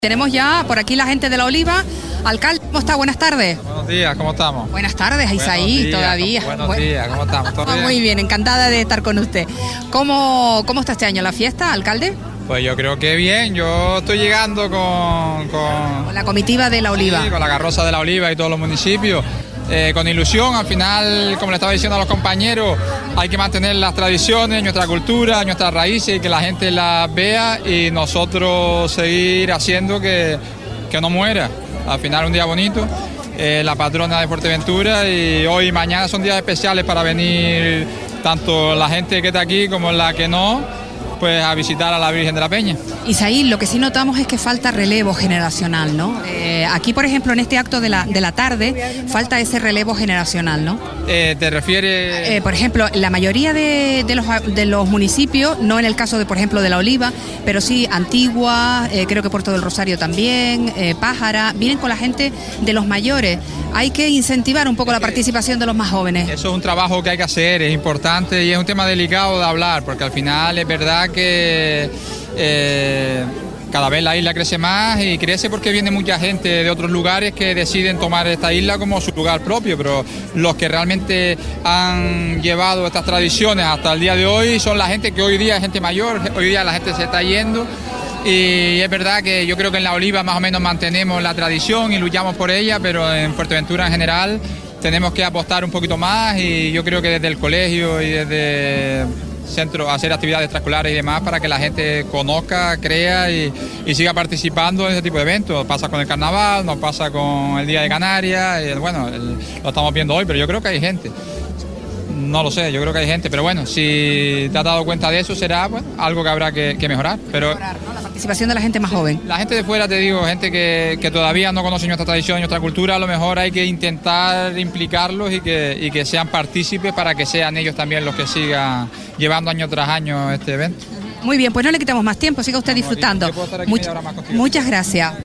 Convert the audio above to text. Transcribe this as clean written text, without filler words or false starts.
Tenemos ya por aquí la gente de La Oliva. Alcalde, ¿cómo está? Buenas tardes. Buenos días, ¿cómo estamos? Buenas tardes, Isaí, todavía. Buenos días, ¿cómo estamos? ¿Todo bien? Muy bien, encantada de estar con usted. ¿Cómo está este año la fiesta, alcalde? Pues yo creo que bien, yo estoy llegando con la comitiva de La Oliva. Sí, con la carroza de La Oliva y todos los municipios. Con ilusión, al final, como le estaba diciendo a los compañeros, hay que mantener las tradiciones, nuestra cultura, nuestras raíces y que la gente las vea y nosotros seguir haciendo que no muera. Al final un día bonito, la patrona de Fuerteventura, y hoy y mañana son días especiales para venir tanto la gente que está aquí como la que no, pues a visitar a la Virgen de la Peña. Isaí, lo que sí notamos es que falta relevo generacional, ¿no? Aquí, por ejemplo, en este acto de la tarde, falta ese relevo generacional, ¿no? ¿Te refieres...? Por ejemplo, la mayoría de los municipios, no en el caso de, por ejemplo, de La Oliva, pero sí Antigua, creo que Puerto del Rosario también, Pájara, vienen con la gente de los mayores. Hay que incentivar un poco la participación de los más jóvenes. Eso es un trabajo que hay que hacer, es importante y es un tema delicado de hablar, porque al final es verdad que cada vez la isla crece más y crece porque viene mucha gente de otros lugares que deciden tomar esta isla como su lugar propio, pero los que realmente han llevado estas tradiciones hasta el día de hoy son la gente que hoy día es gente mayor, hoy día la gente se está yendo. Y es verdad que yo creo que en La Oliva más o menos mantenemos la tradición y luchamos por ella, pero en Fuerteventura en general tenemos que apostar un poquito más, y yo creo que desde el colegio y desde centro hacer actividades extraescolares y demás para que la gente conozca, crea y siga participando en ese tipo de eventos. Pasa con el carnaval, nos pasa con el Día de Canarias, lo estamos viendo hoy, pero yo creo que hay gente. No lo sé, yo creo que hay gente, pero bueno, si te has dado cuenta de eso será algo que habrá que mejorar. Pero ¿no? La participación de la gente más joven. La gente de fuera, te digo, gente que todavía no conoce nuestra tradición y nuestra cultura, a lo mejor hay que intentar implicarlos y que sean partícipes para que sean ellos también los que sigan llevando año tras año este evento. Muy bien, pues no le quitamos más tiempo, siga usted disfrutando. Muchas gracias.